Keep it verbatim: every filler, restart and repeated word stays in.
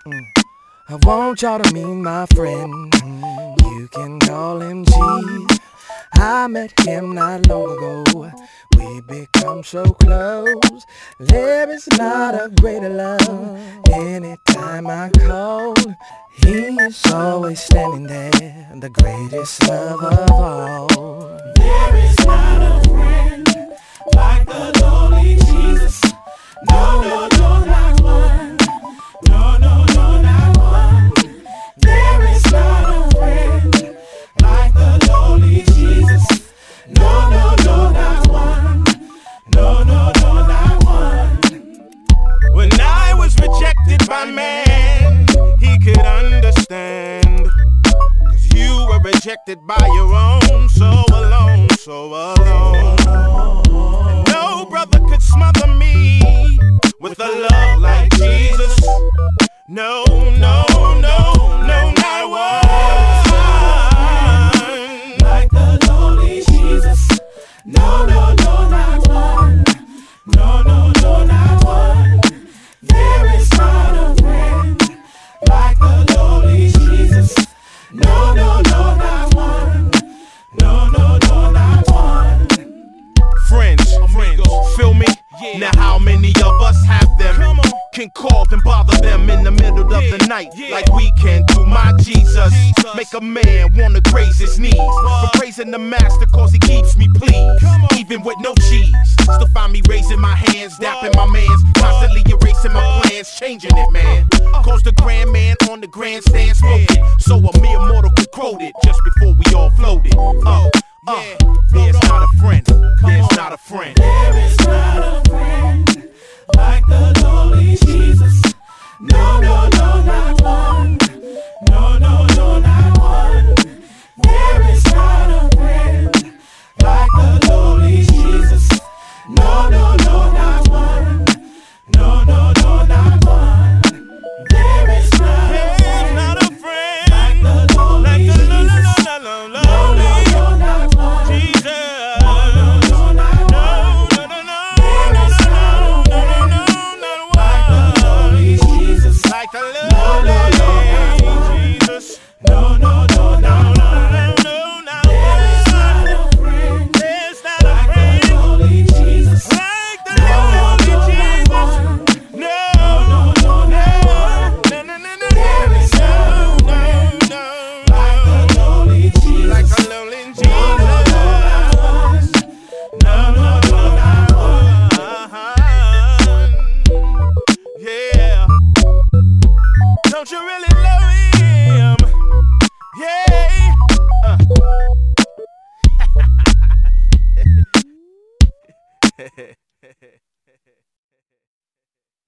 I want y'all to meet my friend. You can call him Cheese. I met him not long ago. We become so close. There is not a greater love. Anytime I call, he is always standing there. The greatest love of all. There is not a friend like the lowly Jesus. No, no, no, not one. No, no, no, not one. There is not a friend like the lowly Jesus. No, no, no, not one. No, no, no, not one. When I was rejected by man, he could understand. Cause you were rejected by your own, so alone, so alone. And no brother could smother me with a love like Jesus. No, no, no, no, not one. Like the lowly Jesus. No, no, no, not one. No, no, no, not one. There is not a friend like the lowly Jesus. No, no, no, not one. No, no, no, not one. Friends, amigos, feel me? Yeah. Now how many of us have them? Can call and bother them in the middle of yeah. the night yeah. like we can do. My Jesus, Jesus make a man wanna graze his knees for praising the master cause he keeps me pleased. Even with no cheese, still find me raising my hands, dapping my mans, constantly erasing my plans, changing it, man. Cause the grand man on the grandstand spoke it, so a mere mortal could quote it just before we all floated. Uh, uh, there's not a friend, there's not a friend. There is not a friend like the lowly Jesus. No, no, no, not one. No, no, no, not one. There is not a friend like the lowly Jesus. No, no, no, not one. No, no, no, not one. There is not a friend, not a friend like the lowly Jesus. No, no, no, not one. Jesus. No, no, no, not one. No, no, no, there is not a friend like the lowly Jesus. Like the lowly Jesus. No, no, no, not one. No, no, there is not a friend. There's not a friend like the lowly Jesus. Like the lowly Jesus. No, no, no, not one. No, no, no, no. There is not a friend like the lowly Jesus. Like the lowly Jesus. No, no, no, not one. No, no, no, not one. Yeah. Don't you really love him? Yeah. Uh.